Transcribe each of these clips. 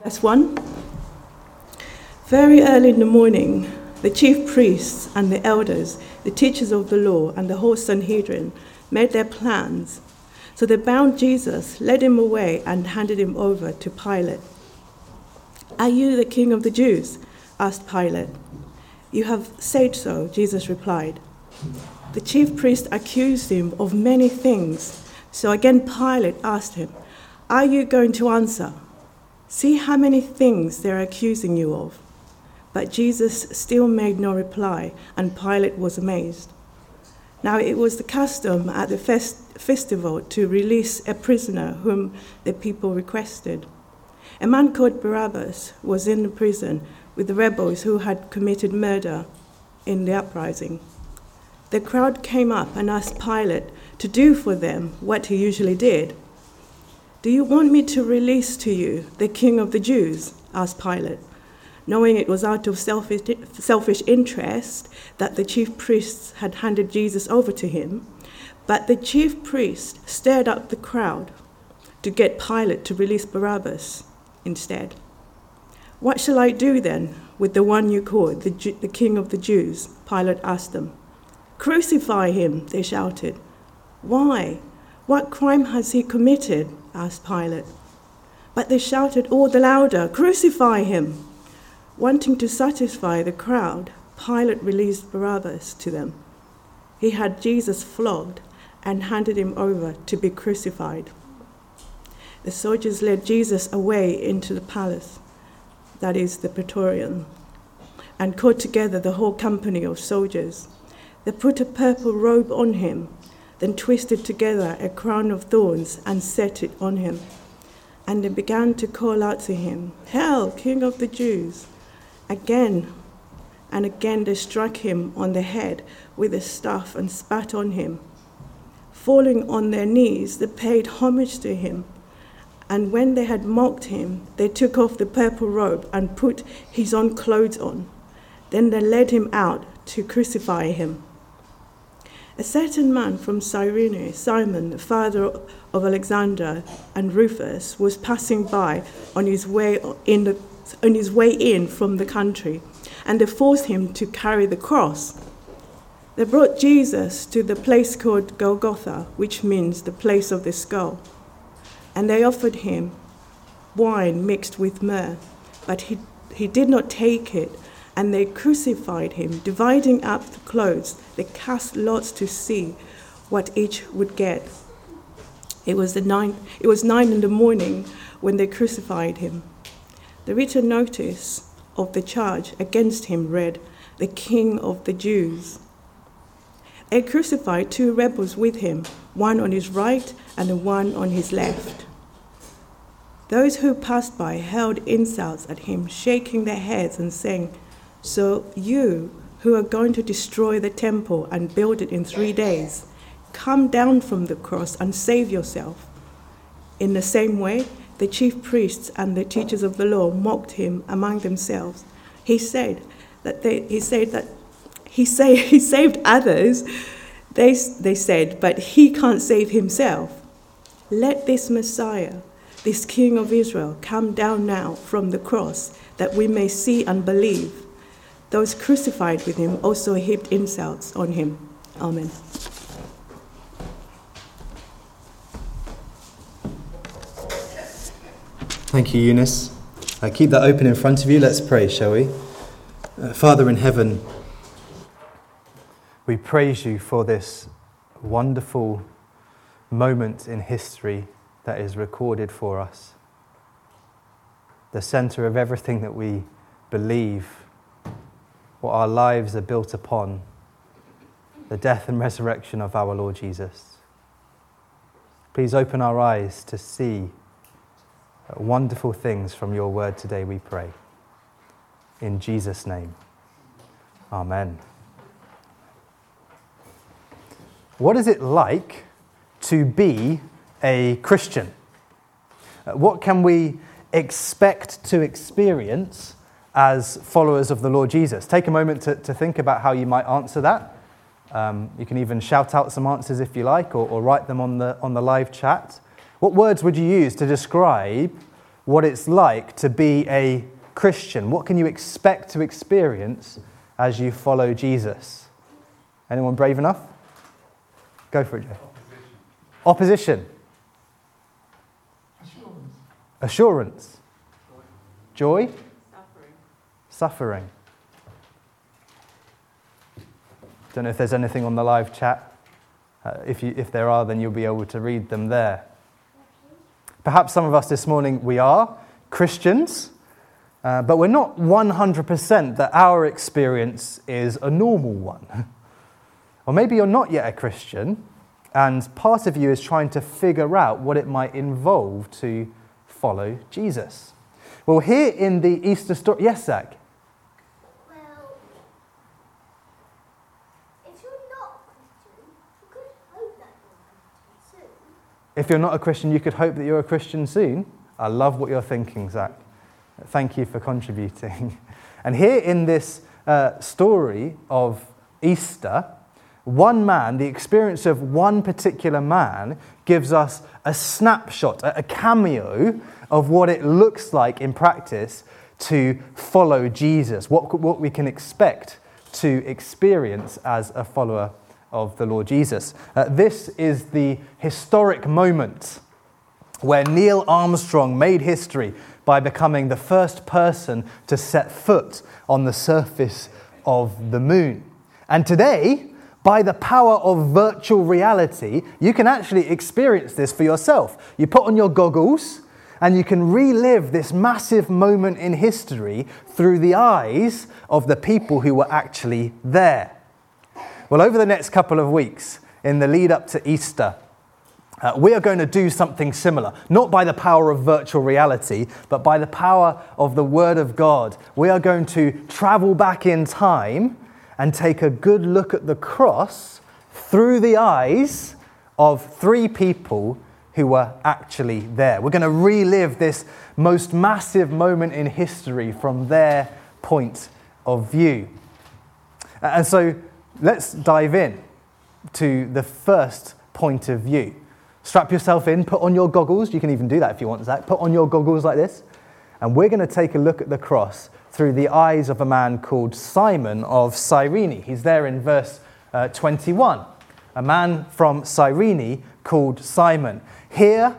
Verse 1. Very early in the morning, the chief priests and the elders, the teachers of the law, and the whole Sanhedrin made their plans. So they bound Jesus, led him away, and handed him over to Pilate. "Are you the king of the Jews?" asked Pilate. "You have said so," Jesus replied. The chief priest accused him of many things. So again Pilate asked him, "Are you going to answer? See how many things they're accusing you of." But Jesus still made no reply, and Pilate was amazed. Now it was the custom at the festival to release a prisoner whom the people requested. A man called Barabbas was in the prison with the rebels who had committed murder in the uprising. The crowd came up and asked Pilate to do for them what he usually did. "Do you want me to release to you the king of the Jews?" asked Pilate, knowing it was out of selfish interest that the chief priests had handed Jesus over to him. But the chief priest stirred up the crowd to get Pilate to release Barabbas instead. "What shall I do then with the one you call the king of the Jews?" Pilate asked them. "Crucify him," they shouted. "Why? What crime has he committed?" asked Pilate. But they shouted all the louder, "Crucify him!" Wanting to satisfy the crowd, Pilate released Barabbas to them. He had Jesus flogged and handed him over to be crucified. The soldiers led Jesus away into the palace, that is the Praetorium, and called together the whole company of soldiers. They put a purple robe on him, then twisted together a crown of thorns and set it on him. And they began to call out to him, "Hail, King of the Jews!" Again and again they struck him on the head with a staff and spat on him. Falling on their knees, they paid homage to him. And when they had mocked him, they took off the purple robe and put his own clothes on. Then they led him out to crucify him. A certain man from Cyrene, Simon, the father of Alexander and Rufus, was passing by on his way in from the country, and they forced him to carry the cross. They brought Jesus to the place called Golgotha, which means the place of the skull, and they offered him wine mixed with myrrh, but he did not take it. And they crucified him, dividing up the clothes. They cast lots to see what each would get. It was 9 in the morning when they crucified him. The written notice of the charge against him read, "The King of the Jews." They crucified 2 rebels with him, one on his right and one on his left. Those who passed by hurled insults at him, shaking their heads and saying, "So you, who are going to destroy the temple and build it in 3 days, come down from the cross and save yourself." In the same way, the chief priests and the teachers of the law mocked him among themselves. He saved others, they said, but he can't save himself. Let this Messiah, this King of Israel, come down now from the cross, that we may see and believe. Those crucified with him also heaped insults on him. Amen. Thank you, Eunice. Keep that open in front of you. Let's pray, shall we? Father in heaven, we praise you for this wonderful moment in history that is recorded for us. The center of everything that we believe, what our lives are built upon, the death and resurrection of our Lord Jesus. Please open our eyes to see wonderful things from your word today, we pray. In Jesus' name, amen. What is it like to be a Christian? What can we expect to experience as followers of the Lord Jesus? Take a moment to think about how you might answer that. You can even shout out some answers if you like, or write them on the live chat. What words would you use to describe what it's like to be a Christian? What can you expect to experience as you follow Jesus? Anyone brave enough? Go for it, Joe. Opposition. Assurance. Joy. Suffering. Don't know if there's anything on the live chat. If there are, then you'll be able to read them there. Perhaps some of us this morning, we are Christians, but we're not 100% that our experience is a normal one. Or maybe you're not yet a Christian, and part of you is trying to figure out what it might involve to follow Jesus. Well, here in the Easter story... Yes, Zach? Well, if you're not a Christian, you could hope that you're a Christian soon. If you're not a Christian, you could hope that you're a Christian soon. I love what you're thinking, Zach. Thank you for contributing. And here in this story of Easter, one man, the experience of one particular man, gives us a snapshot, a cameo of what it looks like in practice to follow Jesus, what we can expect to experience as a follower of the Lord Jesus. This is the historic moment where Neil Armstrong made history by becoming the first person to set foot on the surface of the moon. And today, by the power of virtual reality, you can actually experience this for yourself. You put on your goggles and you can relive this massive moment in history through the eyes of the people who were actually there. Well, over the next couple of weeks, in the lead up to Easter, we are going to do something similar, not by the power of virtual reality, but by the power of the Word of God. We are going to travel back in time and take a good look at the cross through the eyes of three people who were actually there. We're going to relive this most massive moment in history from their point of view. And so let's dive in to the first point of view. Strap yourself in, put on your goggles. You can even do that if you want, Zach. Put on your goggles like this. And we're going to take a look at the cross through the eyes of a man called Simon of Cyrene. He's there in verse 21. A man from Cyrene called Simon. Here,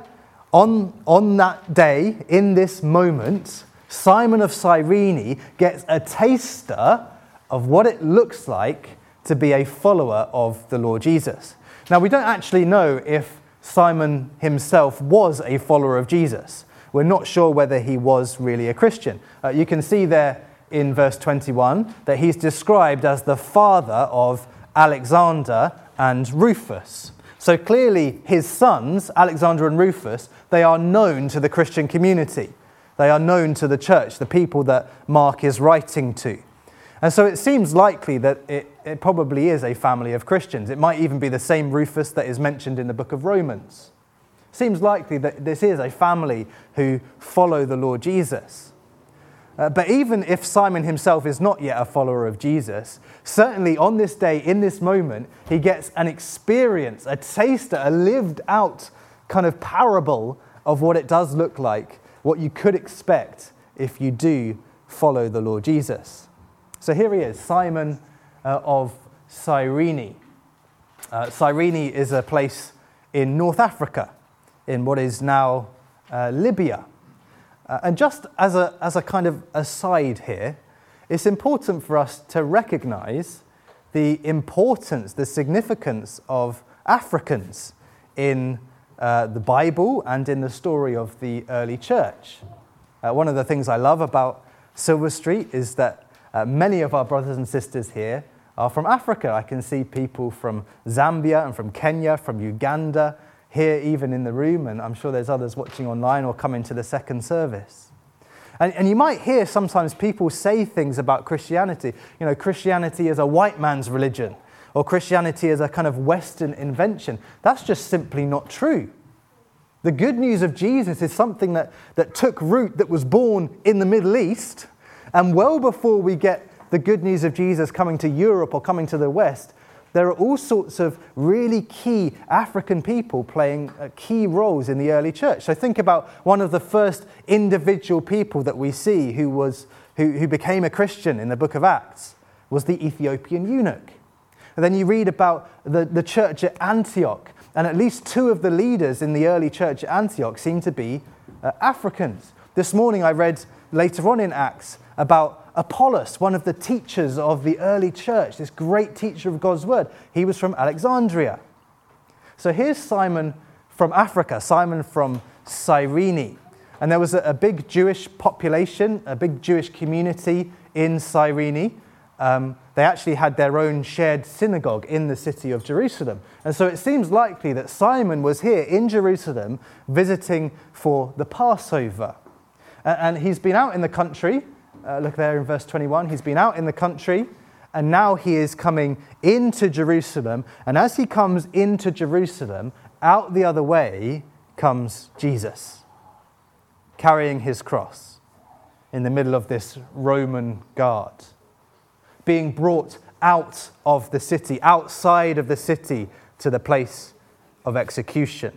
on that day, in this moment, Simon of Cyrene gets a taster of what it looks like to be a follower of the Lord Jesus. Now, we don't actually know if Simon himself was a follower of Jesus. We're not sure whether he was really a Christian. You can see there in verse 21 that he's described as the father of Alexander and Rufus. So clearly his sons, Alexander and Rufus, they are known to the Christian community. They are known to the church, the people that Mark is writing to. And so it seems likely that it probably is a family of Christians. It might even be the same Rufus that is mentioned in the book of Romans. Seems likely that this is a family who follow the Lord Jesus. But even if Simon himself is not yet a follower of Jesus, certainly on this day, in this moment, he gets an experience, a taster, a lived out kind of parable of what it does look like, what you could expect if you do follow the Lord Jesus. So here he is, Simon of Cyrene. Cyrene is a place in North Africa, in what is now Libya. And just as a kind of aside here, it's important for us to recognize the importance, the significance of Africans in the Bible and in the story of the early church. One of the things I love about Silver Street is that many of our brothers and sisters here are from Africa. I can see people from Zambia and from Kenya, from Uganda, here even in the room, and I'm sure there's others watching online or coming to the second service. And you might hear sometimes people say things about Christianity. You know, Christianity is a white man's religion, or Christianity is a kind of Western invention. That's just simply not true. The good news of Jesus is something that took root, that was born in the Middle East, and well before we get the good news of Jesus coming to Europe or coming to the West, There are all sorts of really key African people playing key roles in the early church. So think about one of the first individual people that we see who became a Christian in the book of Acts was the Ethiopian eunuch. And then you read about the church at Antioch, and at least two of the leaders in the early church at Antioch seem to be Africans. This morning I read later on in Acts about Apollos, one of the teachers of the early church, this great teacher of God's word. He was from Alexandria. So here's Simon from Africa, Simon from Cyrene. And there was a big Jewish population, a big Jewish community in Cyrene. They actually had their own shared synagogue in the city of Jerusalem. And so it seems likely that Simon was here in Jerusalem visiting for the Passover. And he's been out in the country. Look there in verse 21. He's been out in the country, and now he is coming into Jerusalem. And as he comes into Jerusalem, out the other way comes Jesus, carrying his cross in the middle of this Roman guard, being brought out of the city, outside of the city, to the place of execution.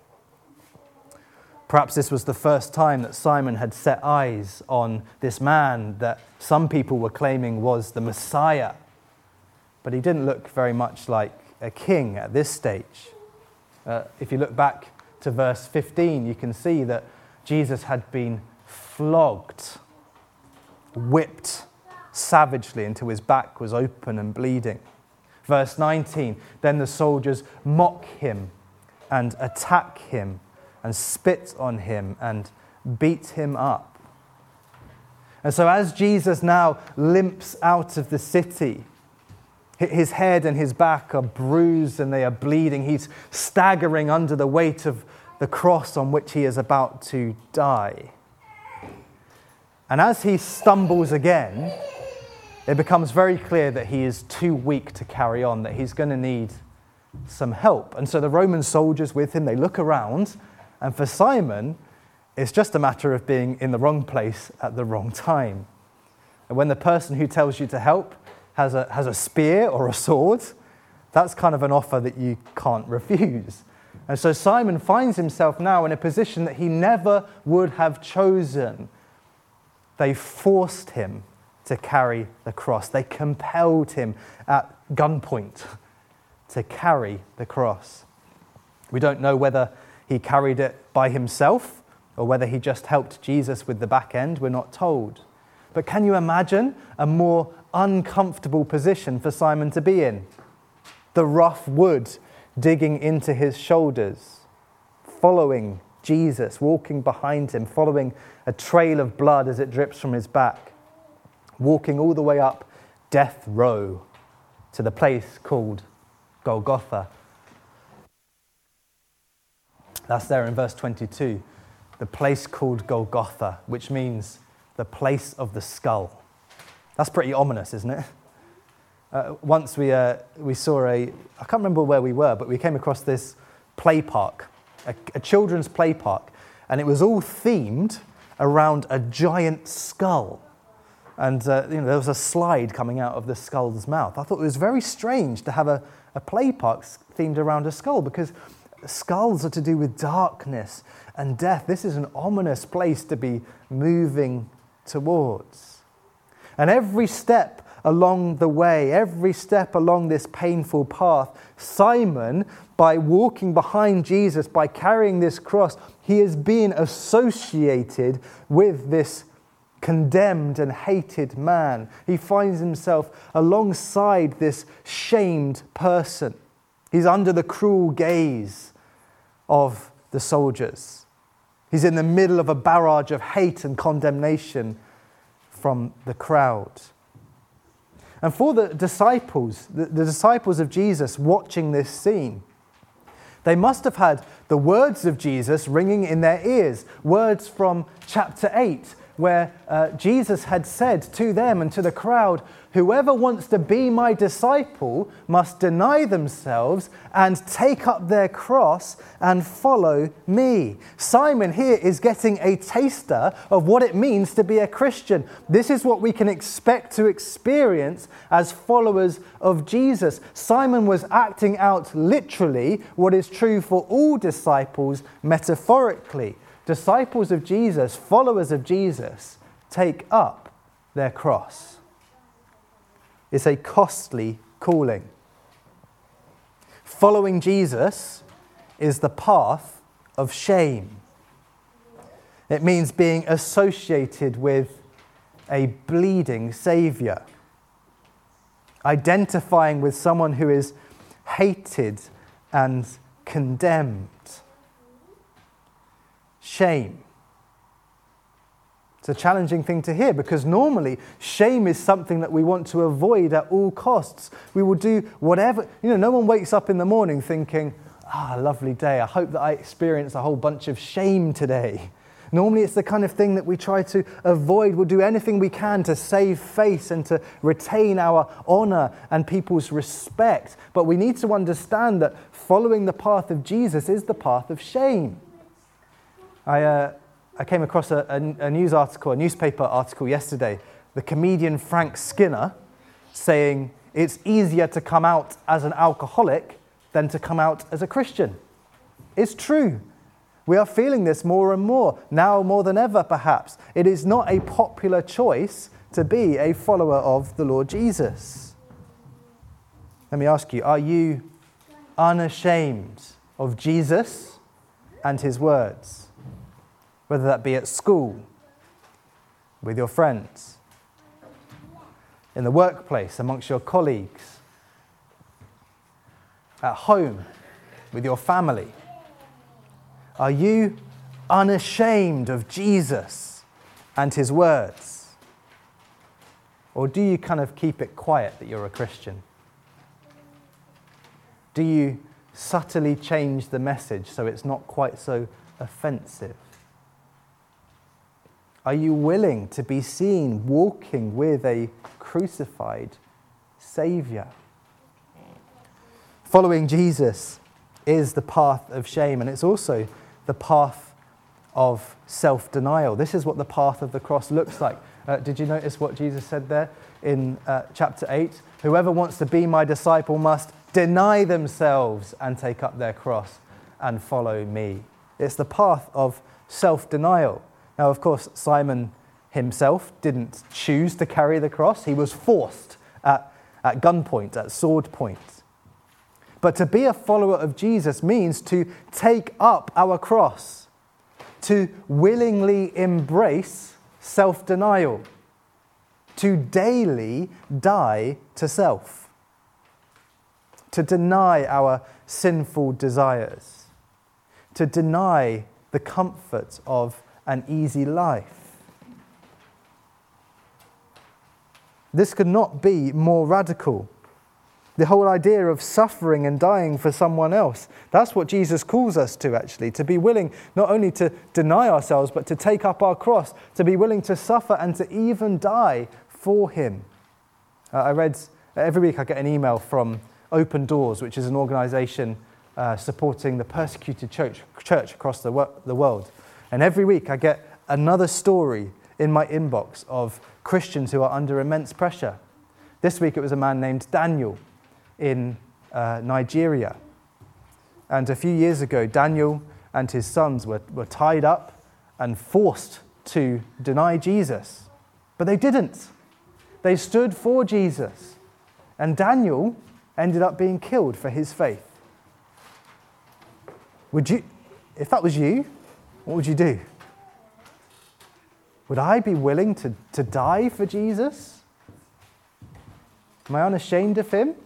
Perhaps this was the first time that Simon had set eyes on this man that some people were claiming was the Messiah. But he didn't look very much like a king at this stage. If you look back to verse 15, you can see that Jesus had been flogged, whipped savagely until his back was open and bleeding. Verse 19, then the soldiers mock him and attack him and spit on him and beat him up. And so as Jesus now limps out of the city, his head and his back are bruised and they are bleeding. He's staggering under the weight of the cross on which he is about to die. And as he stumbles again, it becomes very clear that he is too weak to carry on, that he's going to need some help. And so the Roman soldiers with him, they look around, and for Simon, it's just a matter of being in the wrong place at the wrong time. And when the person who tells you to help has a spear or a sword, that's kind of an offer that you can't refuse. And so Simon finds himself now in a position that he never would have chosen. They forced him to carry the cross. They compelled him at gunpoint to carry the cross. We don't know whether he carried it by himself or whether he just helped Jesus with the back end. We're not told. But can you imagine a more uncomfortable position for Simon to be in? The rough wood digging into his shoulders, following Jesus, walking behind him, following a trail of blood as it drips from his back, walking all the way up death row to the place called Golgotha. That's there in verse 22, the place called Golgotha, which means the place of the skull. That's pretty ominous, isn't it? Once we saw I can't remember where we were, but we came across this play park, a children's play park, and it was all themed around a giant skull. And there was a slide coming out of the skull's mouth. I thought it was very strange to have a play park themed around a skull, because skulls are to do with darkness and death. This is an ominous place to be moving towards. And every step along the way, every step along this painful path, Simon, by walking behind Jesus, by carrying this cross, he is being associated with this condemned and hated man. He finds himself alongside this shamed person. He's under the cruel gaze of the soldiers. He's in the middle of a barrage of hate and condemnation from the crowd. And for the disciples, the disciples of Jesus watching this scene, they must have had the words of Jesus ringing in their ears, words from chapter 8, where Jesus had said to them and to the crowd, "Whoever wants to be my disciple must deny themselves and take up their cross and follow me." Simon here is getting a taster of what it means to be a Christian. This is what we can expect to experience as followers of Jesus. Simon was acting out literally what is true for all disciples metaphorically. Disciples of Jesus, followers of Jesus, take up their cross. It's a costly calling. Following Jesus is the path of shame. It means being associated with a bleeding Saviour, identifying with someone who is hated and condemned. Shame. It's a challenging thing to hear because normally shame is something that we want to avoid at all costs. We will do whatever. No one wakes up in the morning thinking, lovely day. I hope that I experience a whole bunch of shame today. Normally it's the kind of thing that we try to avoid. We'll do anything we can to save face and to retain our honour and people's respect. But we need to understand that following the path of Jesus is the path of shame. I came across a newspaper article yesterday. The comedian Frank Skinner saying it's easier to come out as an alcoholic than to come out as a Christian. It's true. We are feeling this more and more, now more than ever perhaps. It is not a popular choice to be a follower of the Lord Jesus. Let me ask you, are you unashamed of Jesus and his words? Whether that be at school, with your friends, in the workplace, amongst your colleagues, at home, with your family. Are you unashamed of Jesus and his words? Or do you kind of keep it quiet that you're a Christian? Do you subtly change the message so it's not quite so offensive? Are you willing to be seen walking with a crucified Saviour? Following Jesus is the path of shame, and it's also the path of self-denial. This is what the path of the cross looks like. Did you notice what Jesus said there in chapter 8? Whoever wants to be my disciple must deny themselves and take up their cross and follow me. It's the path of self-denial. Now, of course, Simon himself didn't choose to carry the cross. He was forced at gunpoint, at sword point. But to be a follower of Jesus means to take up our cross, to willingly embrace self-denial, to daily die to self, to deny our sinful desires, to deny the comfort of an easy life. This could not be more radical. The whole idea of suffering and dying for someone else, that's what Jesus calls us to actually, to be willing not only to deny ourselves, but to take up our cross, to be willing to suffer and to even die for him. I read, every week I get an email from Open Doors, which is an organisation supporting the persecuted church across the world. And every week I get another story in my inbox of Christians who are under immense pressure. This week it was a man named Daniel in Nigeria. And a few years ago, Daniel and his sons were tied up and forced to deny Jesus. But they didn't. They stood for Jesus. And Daniel ended up being killed for his faith. If that was you, what would you do? Would I be willing to die for Jesus? Am I unashamed of him?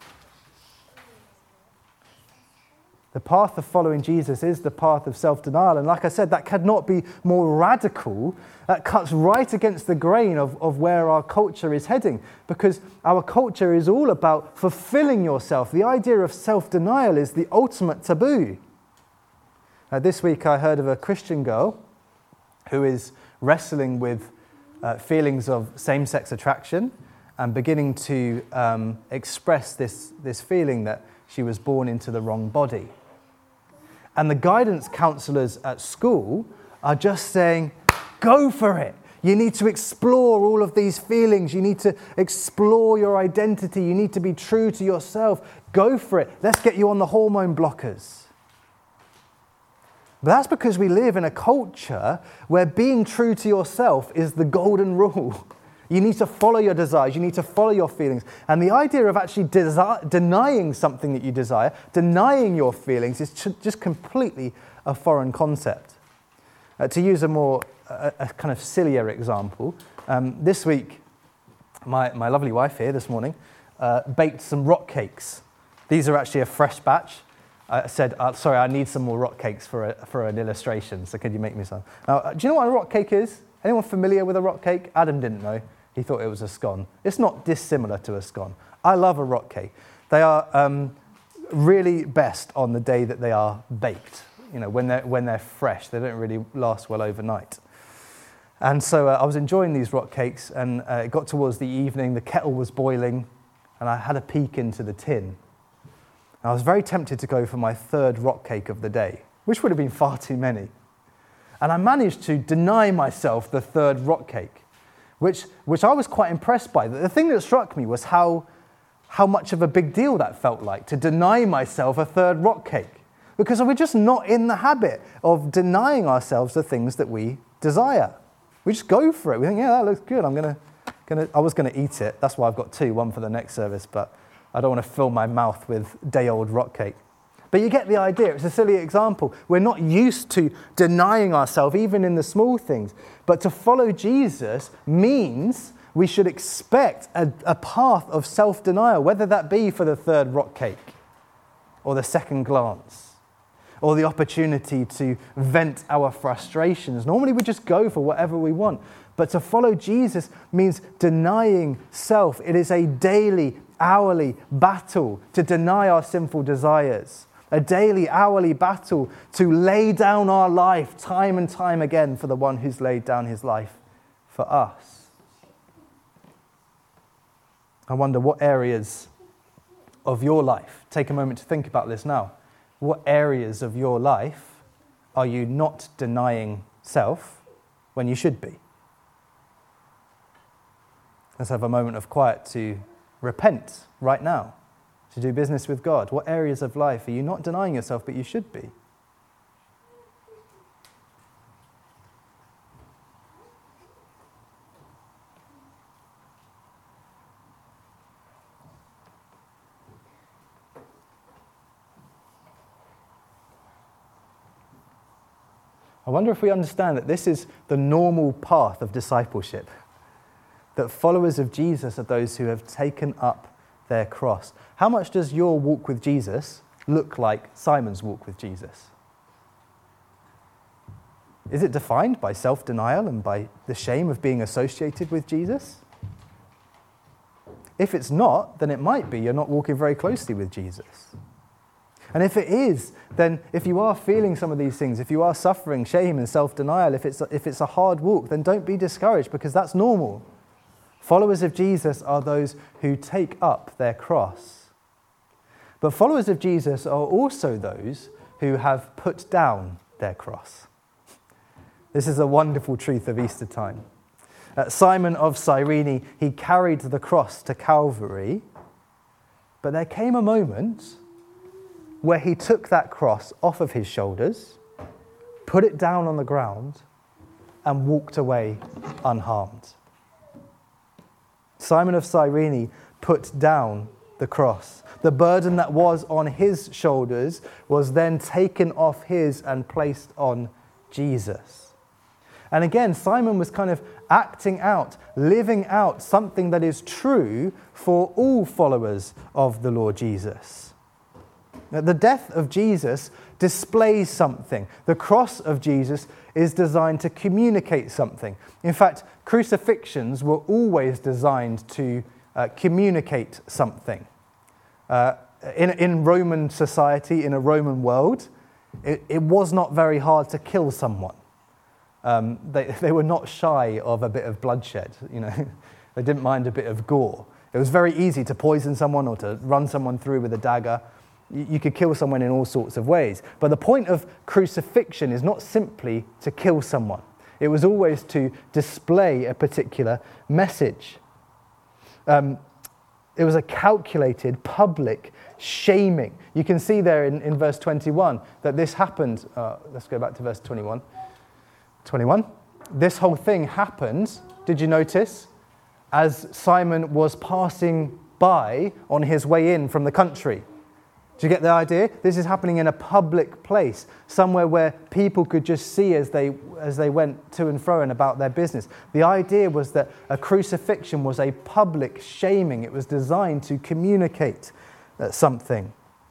The path of following Jesus is the path of self-denial. And like I said, that cannot be more radical. That cuts right against the grain of where our culture is heading. Because our culture is all about fulfilling yourself. The idea of self-denial is the ultimate taboo. This week I heard of a Christian girl who is wrestling with feelings of same-sex attraction and beginning to express this feeling that she was born into the wrong body. And the guidance counselors at school are just saying, go for it. You need to explore all of these feelings. You need to explore your identity. You need to be true to yourself. Go for it. Let's get you on the hormone blockers. But that's because we live in a culture where being true to yourself is the golden rule. You need to follow your desires. You need to follow your feelings. And the idea of actually denying something that you desire, denying your feelings, is just completely a foreign concept. To use a kind of sillier example, this week, my lovely wife here this morning baked some rock cakes. These are actually a fresh batch. I said, sorry, I need some more rock cakes for an illustration, so could you make me some? Now, do you know what a rock cake is? Anyone familiar with a rock cake? Adam didn't know. He thought it was a scone. It's not dissimilar to a scone. I love a rock cake. They are really best on the day that they are baked. You know, when they're fresh, they don't really last well overnight. And so I was enjoying these rock cakes, and it got towards the evening, the kettle was boiling, and I had a peek into the tin. And I was very tempted to go for my third rock cake of the day, which would have been far too many. And I managed to deny myself the third rock cake, which I was quite impressed by. The thing that struck me was how much of a big deal that felt like, to deny myself a third rock cake. Because we're just not in the habit of denying ourselves the things that we desire. We just go for it. We think, yeah, that looks good. I was going to eat it. That's why I've got two, one for the next service, but I don't want to fill my mouth with day-old rock cake. But you get the idea. It's a silly example. We're not used to denying ourselves, even in the small things. But to follow Jesus means we should expect a path of self-denial, whether that be for the third rock cake or the second glance, or the opportunity to vent our frustrations. Normally we just go for whatever we want. But to follow Jesus means denying self. It is a daily, hourly battle to deny our sinful desires. A daily, hourly battle to lay down our life time and time again for the one who's laid down his life for us. I wonder what areas of your life, take a moment to think about this now, what areas of your life are you not denying self when you should be? Let's have a moment of quiet to repent right now, to do business with God. What areas of life are you not denying yourself but you should be? I wonder if we understand that this is the normal path of discipleship, that followers of Jesus are those who have taken up their cross. How much does your walk with Jesus look like Simon's walk with Jesus? Is it defined by self-denial and by the shame of being associated with Jesus? If it's not, then it might be you're not walking very closely with Jesus. And if it is, then if you are feeling some of these things, if you are suffering shame and self-denial, if it's a hard walk, then don't be discouraged, because that's normal. Followers of Jesus are those who take up their cross. But followers of Jesus are also those who have put down their cross. This is a wonderful truth of Easter time. Simon of Cyrene, he carried the cross to Calvary, but there came a moment where he took that cross off of his shoulders, put it down on the ground, and walked away unharmed. Simon of Cyrene put down the cross. The burden that was on his shoulders was then taken off his and placed on Jesus. And again, Simon was kind of acting out, living out something that is true for all followers of the Lord Jesus. The death of Jesus displays something. The cross of Jesus is designed to communicate something. In fact, crucifixions were always designed to communicate something. In Roman society, in a Roman world, it was not very hard to kill someone. They were not shy of a bit of bloodshed, you know. They didn't mind a bit of gore. It was very easy to poison someone or to run someone through with a dagger. You could kill someone in all sorts of ways. But the point of crucifixion is not simply to kill someone. It was always to display a particular message. It was a calculated public shaming. You can see there in verse 21 that this happened. Let's go back to verse 21. 21. This whole thing happened, did you notice, as Simon was passing by on his way in from the country. Do you get the idea? This is happening in a public place, somewhere where people could just see as they went to and fro and about their business. The idea was that a crucifixion was a public shaming. It was designed to communicate something.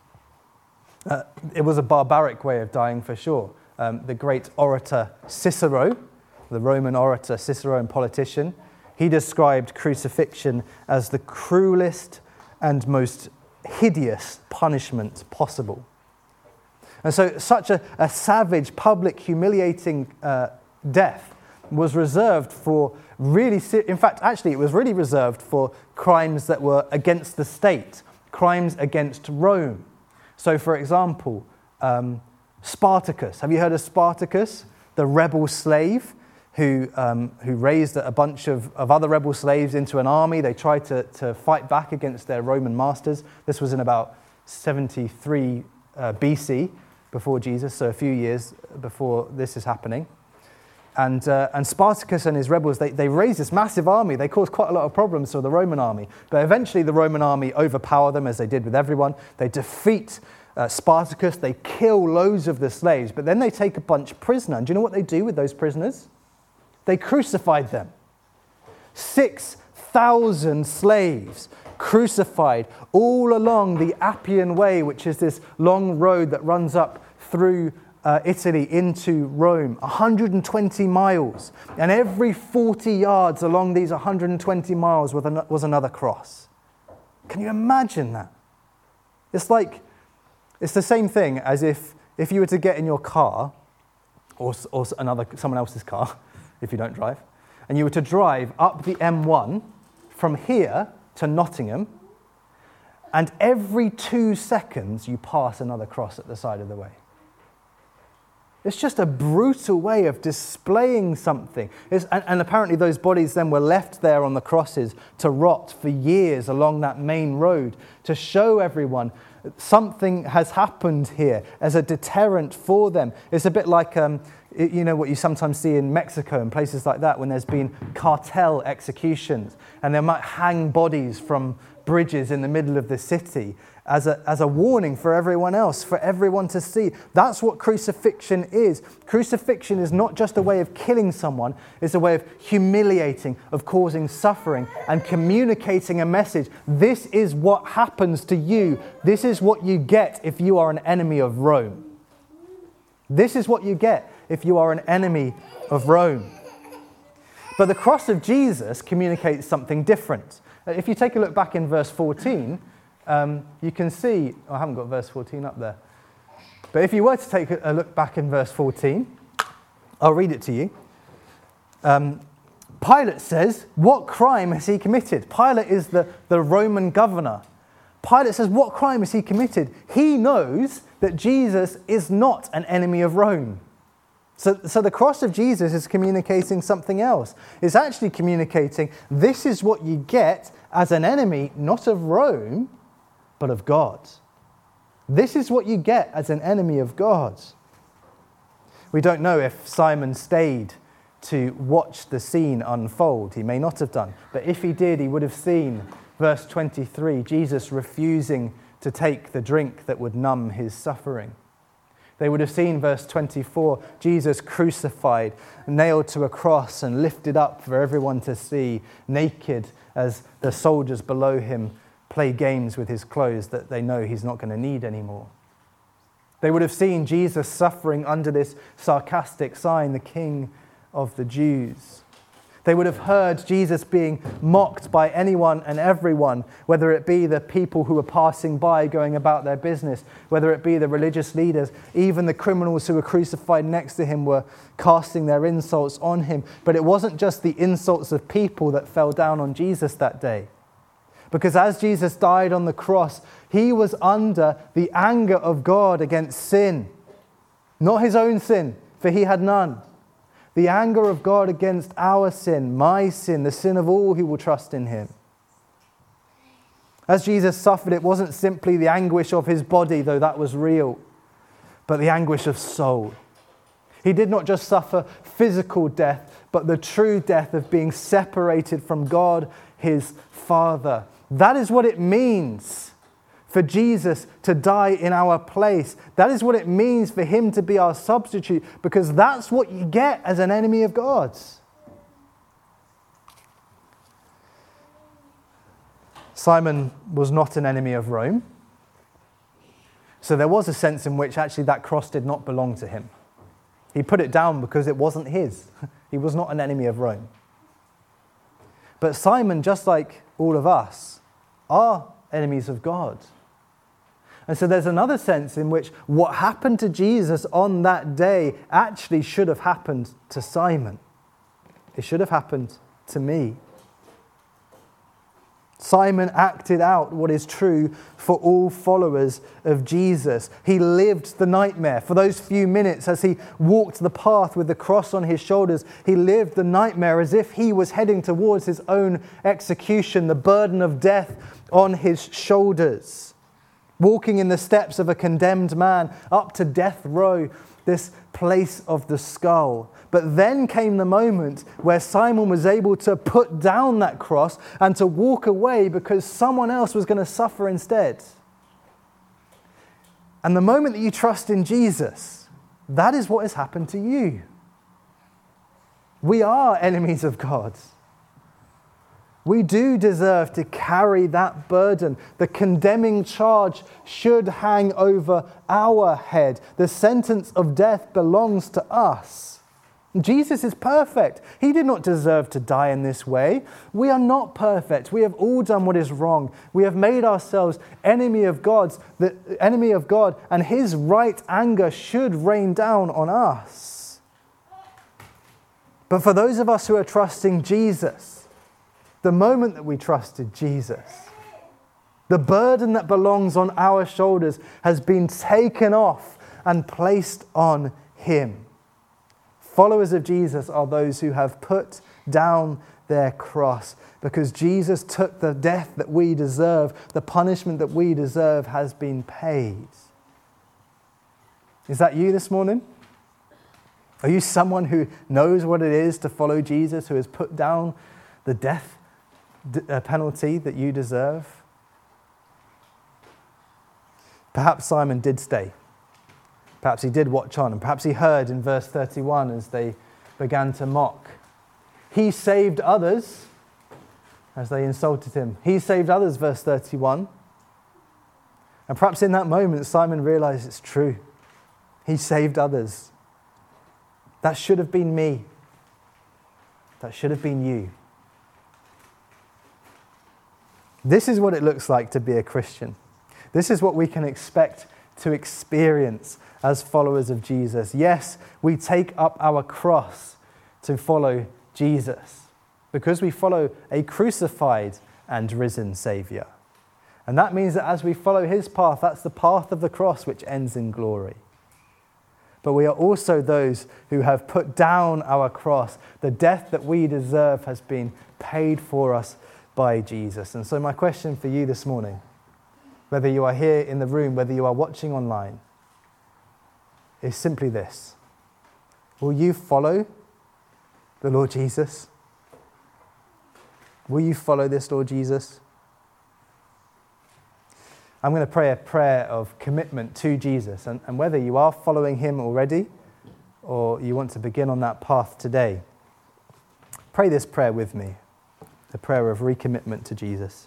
It was a barbaric way of dying for sure. The great orator Cicero, the Roman orator Cicero and politician, he described crucifixion as the cruelest and most hideous punishment possible. And so such a savage, public, humiliating death was reserved for it was really reserved for crimes that were against the state, crimes against Rome. So, for example, Spartacus. Have you heard of Spartacus, the rebel slave who raised a bunch of other rebel slaves into an army? They tried to fight back against their Roman masters. This was in about 73 BC, before Jesus, so a few years before this is happening. And Spartacus and his rebels, they raised this massive army. They caused quite a lot of problems for the Roman army. But eventually the Roman army overpower them, as they did with everyone. They defeat Spartacus. They kill loads of the slaves. But then they take a bunch prisoner. And do you know what they do with those prisoners? They crucified them. 6,000 slaves crucified all along the Appian Way, which is this long road that runs up through Italy into Rome, 120 miles. And every 40 yards along these 120 miles was another cross. Can you imagine that? It's the same thing as if you were to get in your car, or someone else's car, if you don't drive, and you were to drive up the M1 from here to Nottingham, and every 2 seconds you pass another cross at the side of the way. It's just a brutal way of displaying something. And apparently those bodies then were left there on the crosses to rot for years along that main road to show everyone something has happened here as a deterrent for them. It's a bit like what you sometimes see in Mexico and places like that when there's been cartel executions and they might hang bodies from bridges in the middle of the city as a warning for everyone else, for everyone to see. That's what crucifixion is. Crucifixion is not just a way of killing someone, it's a way of humiliating, of causing suffering and communicating a message. This is what happens to you. This is what you get if you are an enemy of Rome. This is what you get if you are an enemy of Rome. But the cross of Jesus communicates something different. If you take a look back in verse 14, you can see, I haven't got verse 14 up there, but if you were to take a look back in verse 14, I'll read it to you. Pilate says, what crime has he committed? Pilate is the Roman governor. Pilate says, what crime has he committed? He knows that Jesus is not an enemy of Rome. So the cross of Jesus is communicating something else. It's actually communicating this is what you get as an enemy, not of Rome, but of God. This is what you get as an enemy of God. We don't know if Simon stayed to watch the scene unfold. He may not have done. But if he did, he would have seen, verse 23, Jesus refusing to take the drink that would numb his suffering. They would have seen, verse 24, Jesus crucified, nailed to a cross and lifted up for everyone to see, naked as the soldiers below him play games with his clothes that they know he's not going to need anymore. They would have seen Jesus suffering under this sarcastic sign, the King of the Jews. They would have heard Jesus being mocked by anyone and everyone, whether it be the people who were passing by going about their business, whether it be the religious leaders, even the criminals who were crucified next to him were casting their insults on him. But it wasn't just the insults of people that fell down on Jesus that day. Because as Jesus died on the cross, he was under the anger of God against sin. Not his own sin, for he had none. The anger of God against our sin, my sin, the sin of all who will trust in him. As Jesus suffered, it wasn't simply the anguish of his body, though that was real, but the anguish of soul. He did not just suffer physical death, but the true death of being separated from God, his Father. That is what it means for Jesus to die in our place. That is what it means for him to be our substitute, because that's what you get as an enemy of God's. Simon was not an enemy of Rome. So there was a sense in which actually that cross did not belong to him. He put it down because it wasn't his. He was not an enemy of Rome. But Simon, just like all of us, are enemies of God. And so there's another sense in which what happened to Jesus on that day actually should have happened to Simon. It should have happened to me. Simon acted out what is true for all followers of Jesus. He lived the nightmare. For those few minutes as he walked the path with the cross on his shoulders, he lived the nightmare as if he was heading towards his own execution, the burden of death on his shoulders. Walking in the steps of a condemned man up to death row, this place of the skull. But then came the moment where Simon was able to put down that cross and to walk away because someone else was going to suffer instead. And the moment that you trust in Jesus, that is what has happened to you. We are enemies of God. We do deserve to carry that burden. The condemning charge should hang over our head. The sentence of death belongs to us. Jesus is perfect. He did not deserve to die in this way. We are not perfect. We have all done what is wrong. We have made ourselves enemy of God, and his right anger should rain down on us. But for those of us who are trusting Jesus, the moment that we trusted Jesus, the burden that belongs on our shoulders has been taken off and placed on him. Followers of Jesus are those who have put down their cross because Jesus took the death that we deserve, the punishment that we deserve has been paid. Is that you this morning? Are you someone who knows what it is to follow Jesus, who has put down the death penalty that you deserve? Perhaps Simon did stay. Perhaps he did watch on, and perhaps he heard in verse 31 as they began to mock. He saved others as they insulted him. He saved others, verse 31. And perhaps in that moment Simon realized it's true. He saved others. That should have been me. That should have been you. This is what it looks like to be a Christian. This is what we can expect to experience as followers of Jesus. Yes, we take up our cross to follow Jesus because we follow a crucified and risen Saviour. And that means that as we follow his path, that's the path of the cross which ends in glory. But we are also those who have put down our cross. The death that we deserve has been paid for us by Jesus. And so my question for you this morning, whether you are here in the room, whether you are watching online, is simply this. Will you follow the Lord Jesus? Will you follow this Lord Jesus? I'm going to pray a prayer of commitment to Jesus. And whether you are following him already or you want to begin on that path today, pray this prayer with me. A prayer of recommitment to Jesus.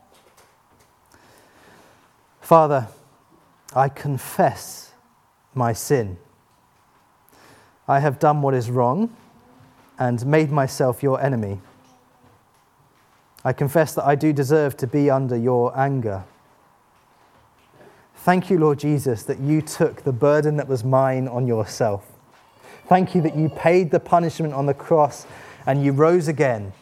Father, I confess my sin. I have done what is wrong. and made myself your enemy. I confess that I do deserve to be under your anger. Thank you, Lord Jesus, that you took the burden that was mine on yourself. Thank you that you paid the punishment on the cross and you rose again.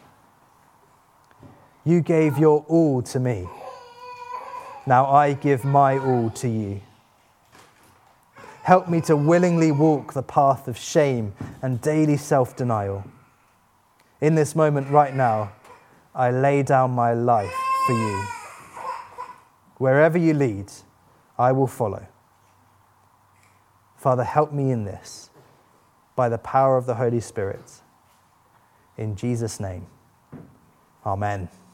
You gave your all to me. Now I give my all to you. Help me to willingly walk the path of shame and daily self-denial. In this moment right now, I lay down my life for you. Wherever you lead, I will follow. Father, help me in this by the power of the Holy Spirit. In Jesus' name, amen.